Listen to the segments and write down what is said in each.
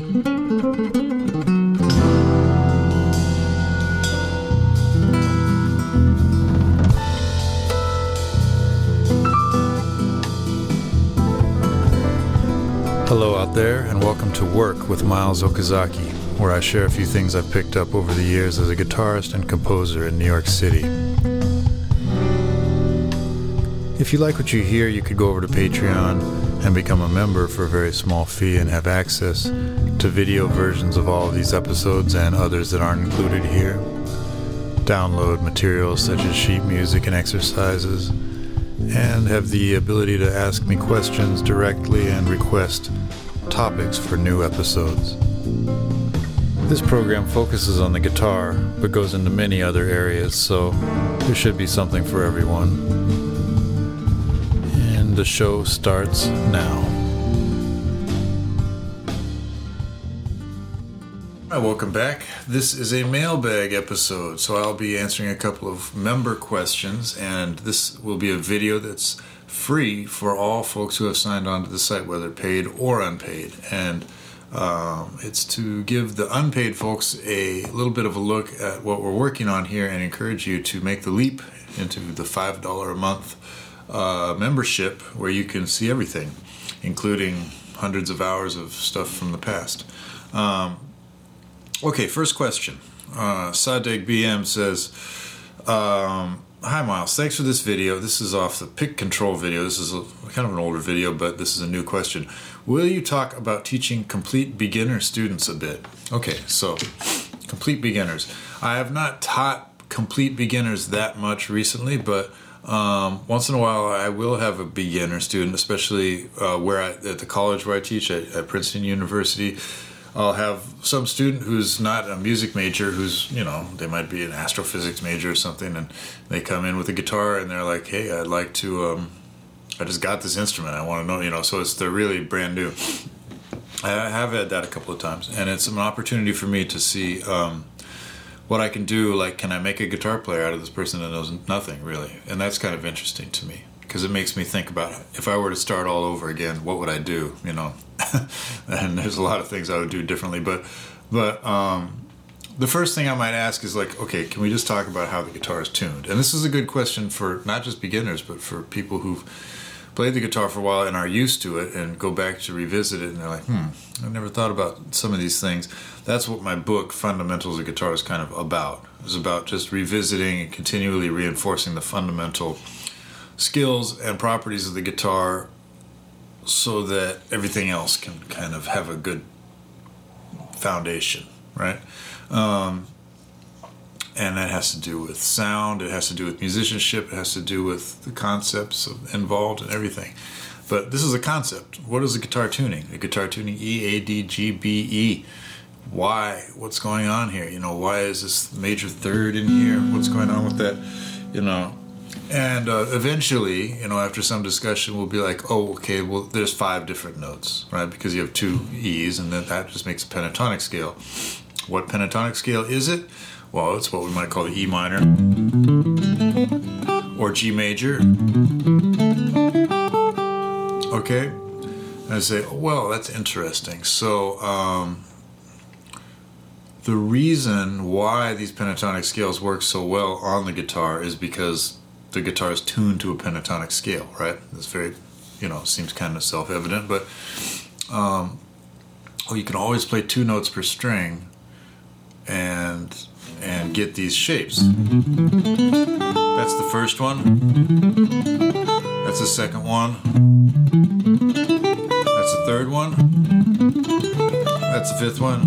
Hello out there, and welcome to Work with Miles Okazaki, where I share a few things I've picked up over the years as a guitarist and composer in New York City. If you like what you hear, you could go over to Patreon and become a member for a very small fee and have access to video versions of all of these episodes and others that aren't included here. Download materials such as sheet music and exercises, and have the ability to ask me questions directly and request topics for new episodes. This program focuses on the guitar, but goes into many other areas, so there should be something for everyone. And the show starts now. Hi, welcome back. This is a mailbag episode, so I'll be answering a couple of member questions, and this will be a video that's free for all folks who have signed on to the site, whether paid or unpaid. And it's to give the unpaid folks a little bit of a look at what we're working on here and encourage you to make the leap into the $5 a month membership, where you can see everything, including hundreds of hours of stuff from the past. Okay, first question. Sadeg BM says, hi Miles, thanks for this video. This is off the Pick Control video. This is kind of an older video, but this is a new question. Will you talk about teaching complete beginner students a bit? Okay, so complete beginners. I have not taught complete beginners that much recently, but once in a while I will have a beginner student, especially at the college where I teach at Princeton University. I'll have some student who's not a music major, who's, they might be an astrophysics major or something, and they come in with a guitar and they're like, hey, I'd like to, I just got this instrument, I want to know, so they're really brand new. I have had that a couple of times, and it's an opportunity for me to see what I can do, like, can I make a guitar player out of this person that knows nothing, really? And that's kind of interesting to me, because it makes me think about, if I were to start all over again, what would I do, And there's a lot of things I would do differently, but the first thing I might ask is like, okay, can we just talk about how the guitar is tuned? And this is a good question for not just beginners, but for people who've played the guitar for a while and are used to it and go back to revisit it, and they're like, I've never thought about some of these things. That's what my book, Fundamentals of Guitar, is kind of about. It's about just revisiting and continually reinforcing the fundamental skills and properties of the guitar, so that everything else can kind of have a good foundation, right? And that has to do with sound, it has to do with musicianship, it has to do with the concepts involved and everything. But this is a concept. What is a guitar tuning? A guitar tuning E, A, D, G, B, E. Why? What's going on here? Why is this major third in here? What's going on with that? And eventually, after some discussion, we'll be like, oh, okay, well, there's 5 different notes, right? Because you have 2 E's, and then that just makes a pentatonic scale. What pentatonic scale is it? Well, it's what we might call the E minor or G major. Okay? And I say, oh, well, that's interesting. So the reason why these pentatonic scales work so well on the guitar is because the guitar is tuned to a pentatonic scale, right? It's very, seems kind of self-evident, but you can always play 2 notes per string and get these shapes. That's the first one. That's the second one. That's the third one. That's the 5th one.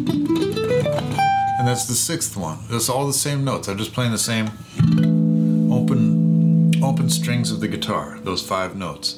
And that's the 6th one. It's all the same notes. I'm just playing the same open strings of the guitar, those 5 notes.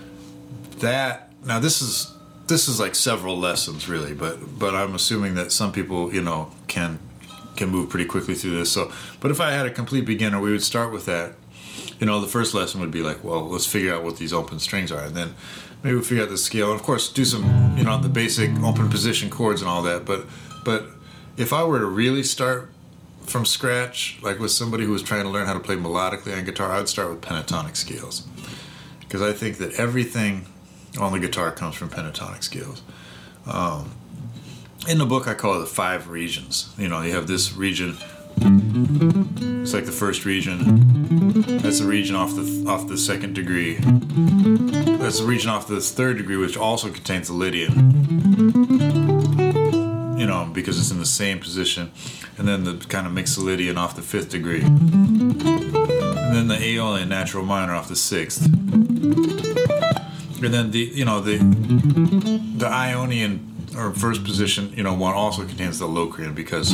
Now this is like several lessons really, but I'm assuming that some people can move pretty quickly through this. But if I had a complete beginner, we would start with that. The first lesson would be like, well, let's figure out what these open strings are, and then maybe we'll figure out the scale, and of course do some the basic open position chords and all that. But if I were to really start from scratch, like with somebody who was trying to learn how to play melodically on guitar, I'd start with pentatonic scales, because I think that everything on the guitar comes from pentatonic scales. In the book, I call it the 5 regions. You know, you have this region. It's like the first region. That's the region off the second degree. That's the region off the third degree, which also contains the Lydian. You know, because it's in the same position. And then the kind of Mixolydian off the 5th degree. And then the Aeolian natural minor off the 6th. And then the Ionian or first position, you know, one also contains the Locrian because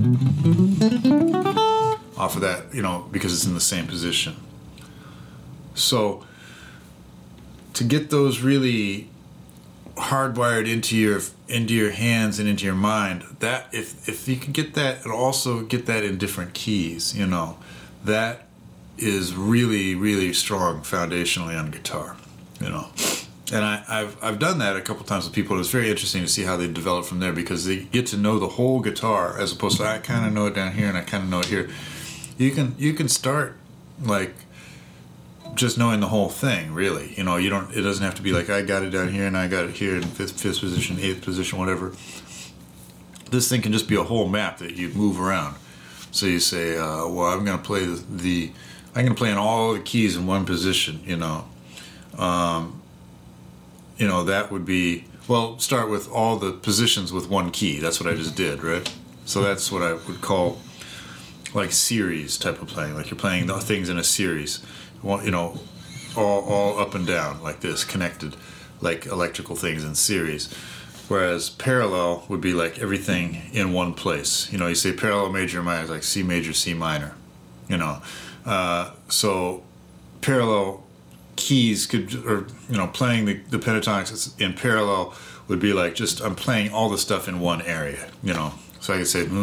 off of that, you know, because it's in the same position. So to get those really hardwired into your hands and into your mind, that if you can get that and also get that in different keys, you know, that is really, really strong foundationally on guitar, you know. And I've done that a couple times with people. It's very interesting to see how they develop from there because they get to know the whole guitar as opposed to I kind of know it down here and I kind of know it here. You can start like just knowing the whole thing, really. You know, you don't. It doesn't have to be like I got it down here and I got it here in fifth position, 8th position, whatever. This thing can just be a whole map that you move around. So you say, well, I'm going to play I'm going to play in all the keys in one position. You know. You know, that would be, well, start with all the positions with one key. That's what I just did, right? So that's what I would call like series type of playing. Like you're playing the things in a series, you know, all up and down like this, connected, like electrical things in series. Whereas parallel would be like everything in one place. You know, you say parallel major minor, like C major, C minor, you know. So parallel keys could, or you know, playing the pentatonics in parallel would be like just I'm playing all the stuff in one area, you know. So I could say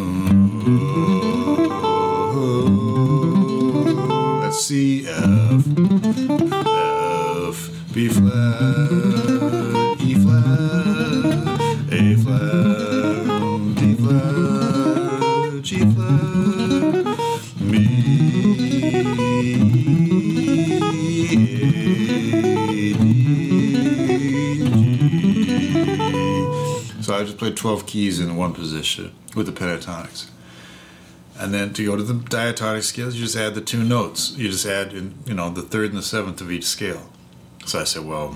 let's C F B flat E flat A flat D flat G flat B. So I just played 12 keys in one position with the pentatonics. And then to go to the diatonic scales, you just add the 2 notes. You just add, in, you know, the 3rd and the 7th of each scale. So I said, well,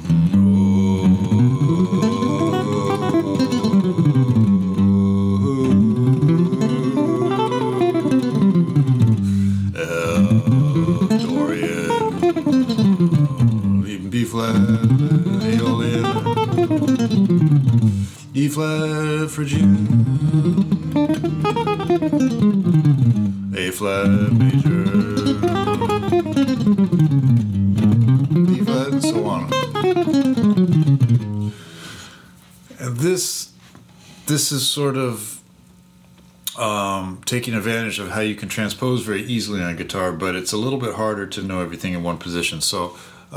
Dorian, even B flat, Aeolian, E flat, Phrygian, A flat major, D flat, and so on. And this is sort of taking advantage of how you can transpose very easily on guitar, but it's a little bit harder to know everything in one position. So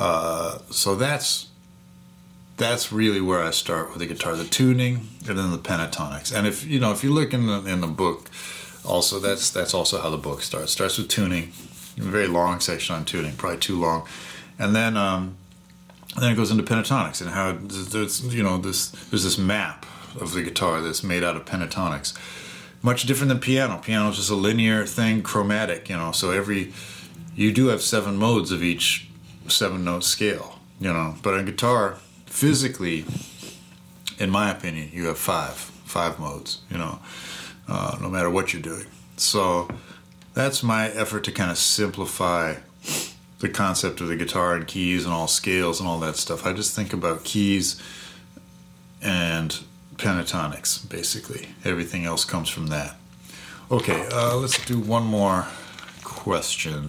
that's really where I start with the guitar, the tuning and then the pentatonics. And if you look in the book, also that's also how the book starts. It starts with tuning, a very long section on tuning, probably too long, and then it goes into pentatonics and how there's this map of the guitar that's made out of pentatonics. Much different than piano. Piano is just a linear thing, chromatic, you know. So you do have 7 modes of each 7-note scale, you know. But on guitar, physically, in my opinion, you have five modes, you know, no matter what you're doing. So that's my effort to kind of simplify the concept of the guitar and keys and all scales and all that stuff. I just think about keys and pentatonics, basically. Everything else comes from that. Okay, let's do one more question.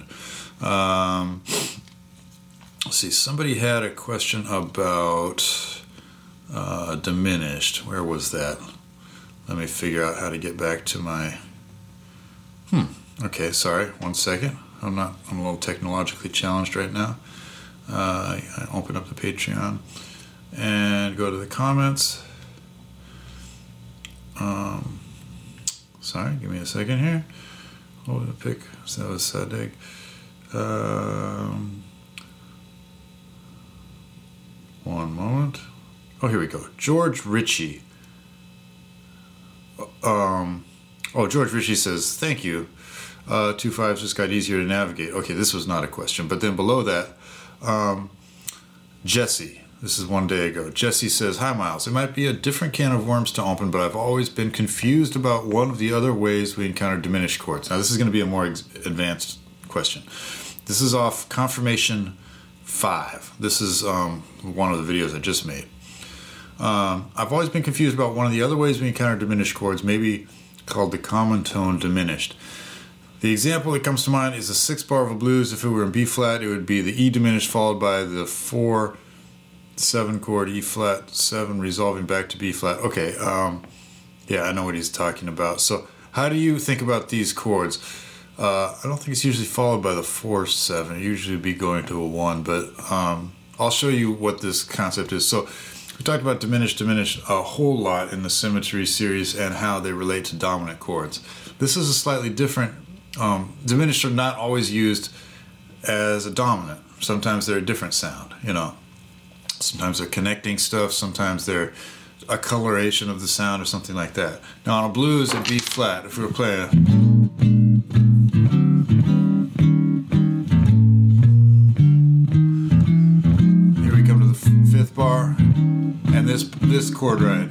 Let's see, somebody had a question about diminished. Where was that? Let me figure out how to get back to my... Okay, sorry, 1 second. I'm a little technologically challenged right now. I open up the Patreon and go to the comments. Sorry, give me a second here. What did I pick? So that was Sadek. One moment. Oh, here we go. George Ritchie. George Ritchie says, thank you. 2/5 just got easier to navigate. Okay, this was not a question. But then below that, Jesse, this is one day ago. Jesse says, hi, Miles. It might be a different can of worms to open, but I've always been confused about one of the other ways we encounter diminished chords. Now, this is going to be a more advanced question. This is off Confirmation 5. This is one of the videos I just made. I've always been confused about one of the other ways we encounter diminished chords, maybe called the common tone diminished. The example that comes to mind is a 6-bar of a blues. If it were in B flat, it would be the E diminished followed by the 4/7 chord E flat 7 resolving back to B flat. Okay, yeah, I know what he's talking about. So how do you think about these chords? I don't think it's usually followed by the 4/7. It usually be going to a 1, but I'll show you what this concept is. So we talked about diminished a whole lot in the Symmetry series and how they relate to dominant chords. This is a slightly different. Diminished are not always used as a dominant. Sometimes they're a different sound, you know. Sometimes they're connecting stuff. Sometimes they're a coloration of the sound or something like that. Now on a blues in B flat, if we were playing, here we come to the 5th bar, and this chord right.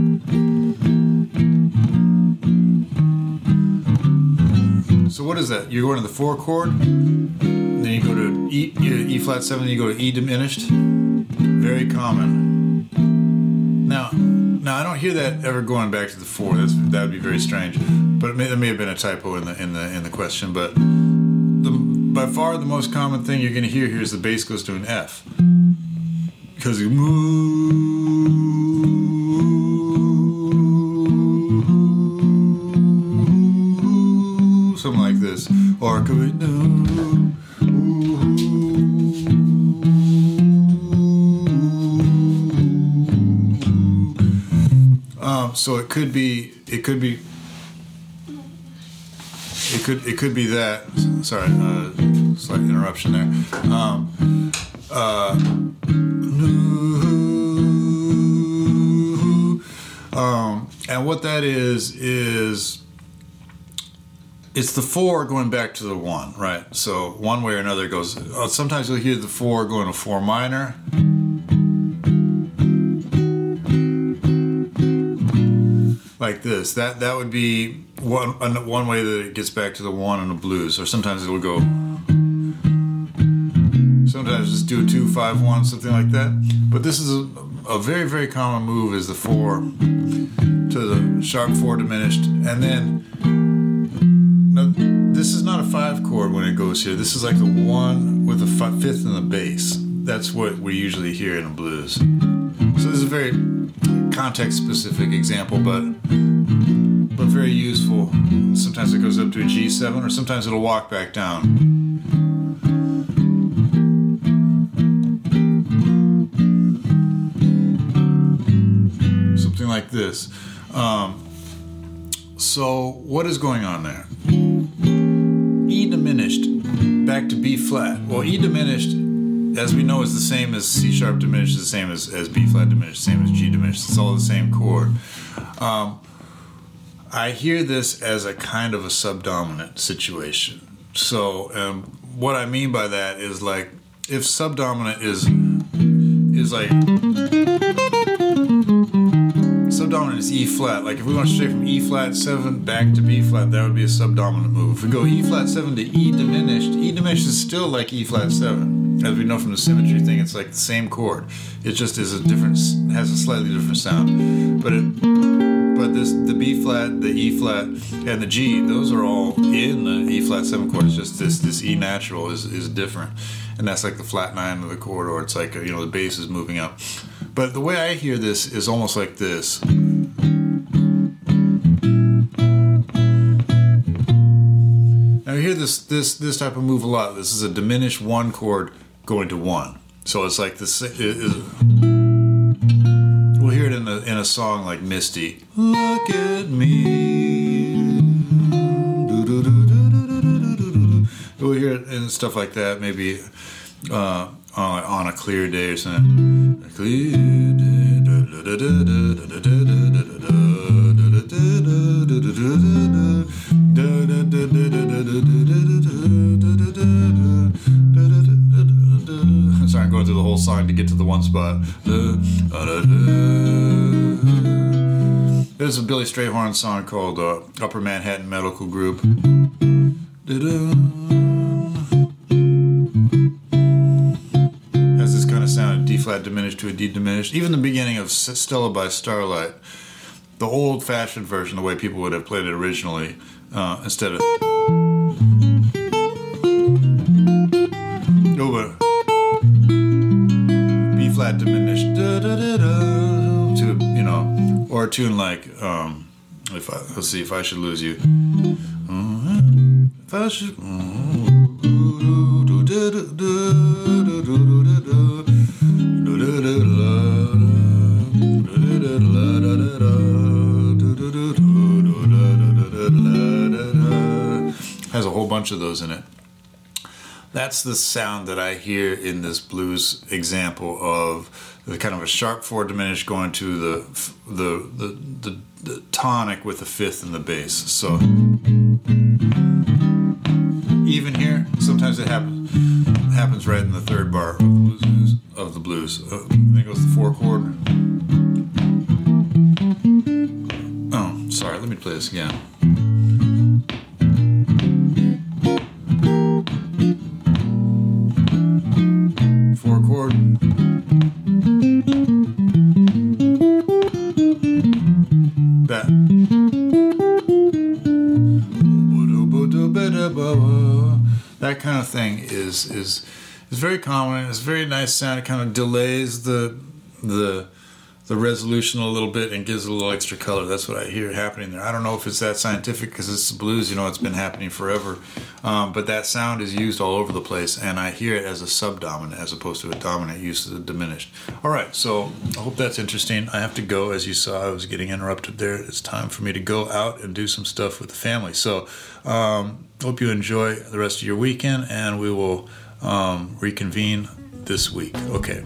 So what is that? You're going to the 4 chord, then you go to E flat 7, then you go to E diminished. Very common. Now I don't hear that ever going back to the 4. That would be very strange. But there may have been a typo in the question. But by far the most common thing you're going to hear here is the bass goes to an F, because you move. Something like this, or it could be so it could be that. Sorry, slight interruption there. And what that is it's the 4 going back to the 1, right? So one way or another it goes. Sometimes you'll hear the 4 going to 4 minor. Like this. That would be one way that it gets back to the 1 in the blues. Or sometimes it'll go. Sometimes just do a 2-5-1, something like that. But this is a very, very common move, is the 4 to the sharp 4 diminished, and then. This is not a 5 chord when it goes here. This is like the 1 with the 5th in the bass. That's what we usually hear in a blues. So this is a very context-specific example, but very useful. Sometimes it goes up to a G7, or sometimes it'll walk back down. Something like this. So what is going on there? E diminished back to B flat. Well, E diminished, as we know, is the same as C sharp diminished, the same as B flat diminished, the same as G diminished. It's all the same chord. I hear this as a kind of a subdominant situation. So what I mean by that is, like, if subdominant is like, subdominant is E flat. Like if we went straight from E flat 7 back to B flat, that would be a subdominant move. If we go E flat 7 to E diminished is still like E flat 7. As we know from the Symmetry thing, it's like the same chord. It just is has a slightly different sound. But the B flat, the E flat, and the G, those are all in the E flat 7 chord. It's just this E natural is different, and that's like the flat 9 of the chord, or it's like the bass is moving up. But the way I hear this is almost like this. Now you hear this type of move a lot. This is a diminished 1 chord going to 1. So it's like this. We'll hear it in a song like Misty. Look at me. We'll hear it in stuff like that. Maybe on a clear day or something. A clear day. one spot. There's a Billy Strayhorn song called Upper Manhattan Medical Group. Has this kind of sound, D flat diminished to a D diminished. Even the beginning of Stella by Starlight, the old-fashioned version, the way people would have played it originally, instead of B flat diminished to, you know, or a tune like let's see, If I Should Lose You. If I should has a whole bunch of those in it. That's the sound that I hear in this blues example of the kind of a sharp 4 diminished going to the tonic with the fifth and the bass. So even here, sometimes it happens right in the third bar of the blues. Then it goes the 4 chord. Oh, sorry. Let me play this again. 4 chord. That kind of thing is very common. It's a very nice sound. It kind of delays the resolution a little bit and gives it a little extra color. That's what I hear happening there. I don't know if it's that scientific because it's the blues, you know, it's been happening forever. But that sound is used all over the place, and I hear it as a subdominant as opposed to a dominant use of the diminished. All right, so I hope that's interesting. I have to go. As you saw, I was getting interrupted there. It's time for me to go out and do some stuff with the family. So hope you enjoy the rest of your weekend, and we will reconvene this week. Okay.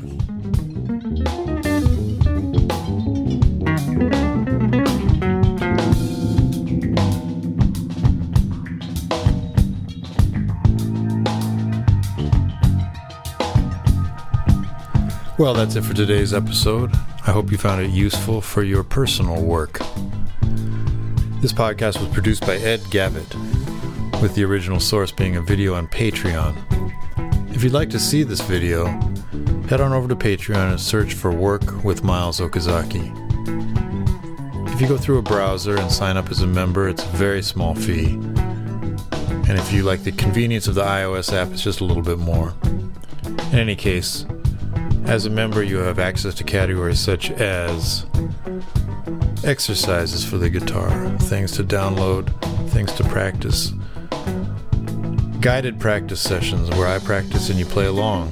Well, that's it for today's episode. I hope you found it useful for your personal work. This podcast was produced by Ed Gavitt, with the original source being a video on Patreon. If you'd like to see this video, head on over to Patreon and search for Work with Miles Okazaki. If you go through a browser and sign up as a member, it's a very small fee. And if you like the convenience of the iOS app, it's just a little bit more. In any case, as a member, you have access to categories such as exercises for the guitar, things to download, things to practice, guided practice sessions where I practice and you play along,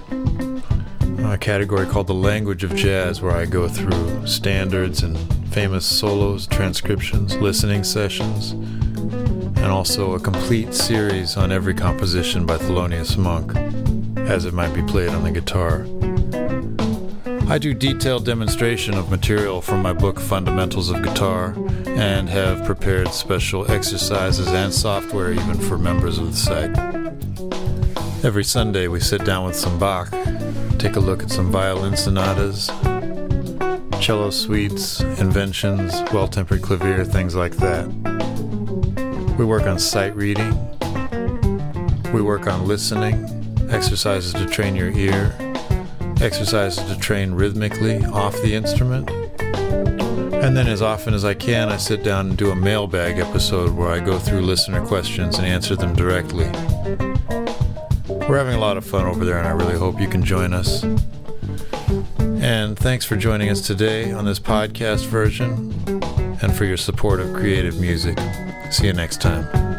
a category called the Language of Jazz where I go through standards and famous solos, transcriptions, listening sessions, and also a complete series on every composition by Thelonious Monk as it might be played on the guitar. I do detailed demonstration of material from my book Fundamentals of Guitar and have prepared special exercises and software even for members of the site. Every Sunday we sit down with some Bach, take a look at some violin sonatas, cello suites, inventions, well-tempered clavier, things like that. We work on sight reading. We work on listening, exercises to train your ear, exercises to train rhythmically off the instrument. And then as often as I can, I sit down and do a mailbag episode where I go through listener questions and answer them directly. We're having a lot of fun over there, and I really hope you can join us. And thanks for joining us today on this podcast version and for your support of creative music. See you next time.